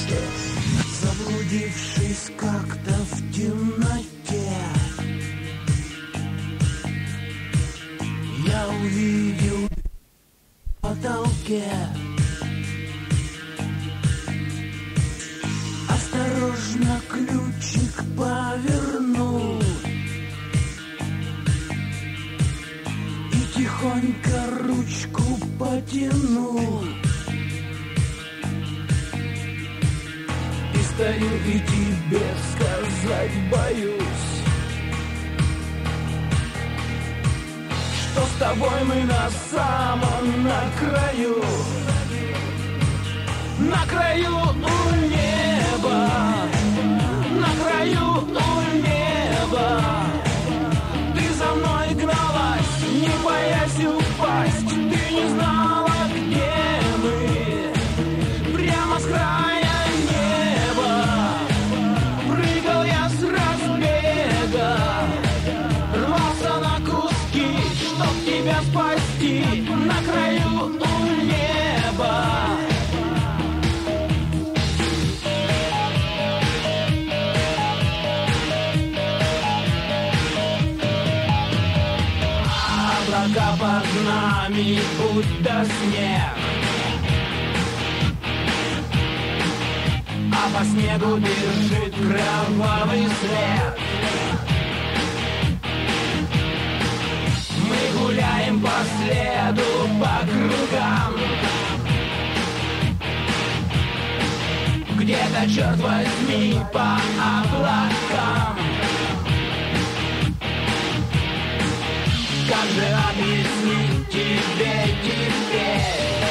Заблудившись как-то в темноте, я увидел в потолке осторожно ключик повернул и тихонько ручку потянул. И стою и тебе сказать боюсь, что с тобой мы на самом на краю у неба, на краю у неба. Ты за мной гналась, не боясь упасть, ты не знала, где мы, прямо с края неба. Прыгал я с разбега, рвался на куски, чтоб тебя спасти, на краю у неба. Облака под нами, будто снег, а по снегу бежит кровавый след. Мы гуляем по следу, по кругам, где-то, черт возьми, по облакам. Как же объяснить тебе теперь?